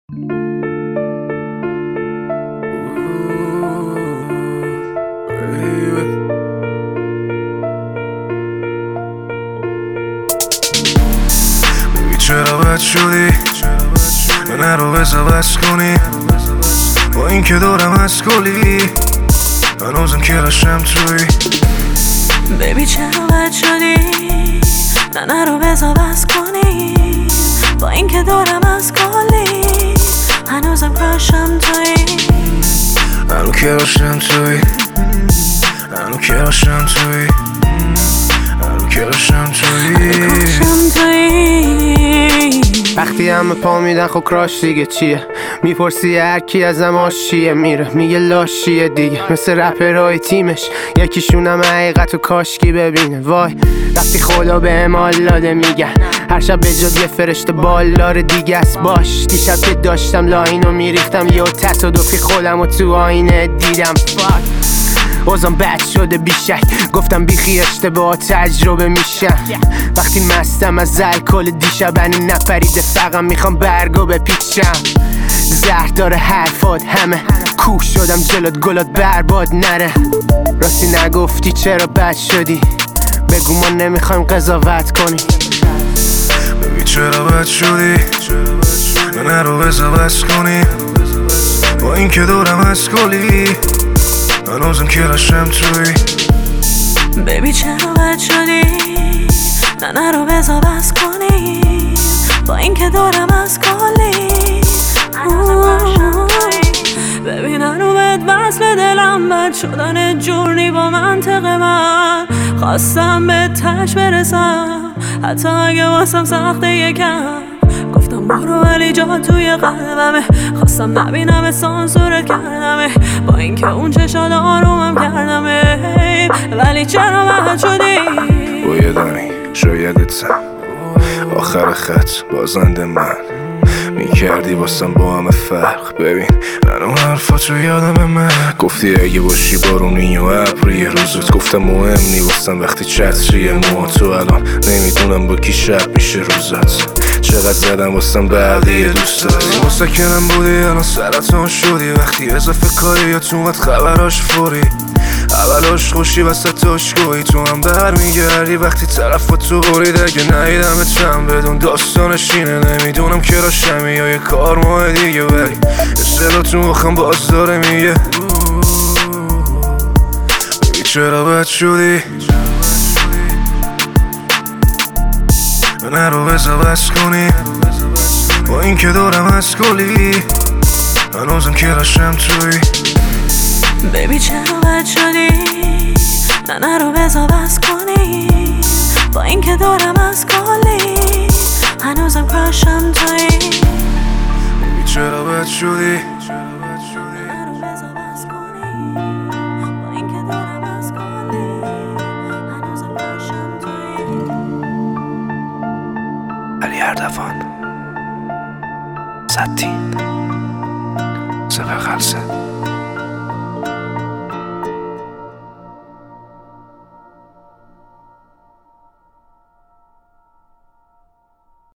چرا بد شدی من رو بذار بس کنی با این که دارم از کلی هنوزم که رشم توی بیبی چرا بد شدی نه رو بذار بس کنی با این که دارم از کلی هنوزم کراشم توی هنو که رشم توی هنو که رشم توی هنو که رشم توی وقتی همه پا میدن خب کراش دیگه چیه؟ میپرسی هر کی ازم آشیه میره میگه لاشیه دیگه مثل رپرهای تیمش یکیشونم حقیقت و کاشکی ببینه. وای وقتی خدا به حال داده میگن هر شب به جد یه فرشته بالدار دیگه است. باش دیشب که داشتم لاینو میریختم یه تصادفی خودم و تو آینه دیدم. بازم بد شده بیشک گفتم بیخی اشتباه تجربه میشم. وقتی مستم از الکل دیشب هنی نپریده فقط میخوام برگو بپیچم. زهر داره حرفات همه کوه شدم جلوت گلات برباد نره. راستی نگفتی چرا بد شدی بگو ما نمیخوایم قضاوت کنی. ببین چرا بد شدی من رو بذار بس کنی با این که دارم از کلی هنوزم که رشم توی بیبی چرا بد شدی نه رو بذار بس کنی با این که دارم از کلی ببین هنو بهت بس به دلم بد شدن جورنی با منطق من خواستم به تش برسم حتی اگه واسم سخته یکم گفتم برو ولی جا توی قلبمه خواستم نبینم سانسورت کردمه با اینکه اون چشات آرومم کردمه ولی چرا بد شدی بایدانی شایدتم آخر خط بازنده من میکردی واسم با همه فرق. ببین منو حرفاتو یادم من گفتی اگه باشی بارونی و ابری روزت گفتم مهم نی واسم وقتی چتریه موهاتو الان نمیدونم با کی شب میشه روزت چقدر زدم واسم بقیه دوست داری مستکنم بودی الان سرطان شدی وقتی اضافه کاری یا تو اومد خبراش فوری اولاش خوشی وسط اشکویی تو هم برمیگردی وقتی طرفاتو برید اگه ندیدم چند بدون داستانش اینه نمیدونم که راشمی یا یه کار ماه دیگه ولی صدا تو مخم باز داره میگه ببین چرا بد شدی من رو بذار بس کنی با این که دارم از کلی هنوزم که رشم توی بیبی چرا بد شدی نه رو بذار بس کنی با این که دارم از کلی هنوزم کراشم توی بیبی چرا بد شدی علی اردوان 110 صفر خلصه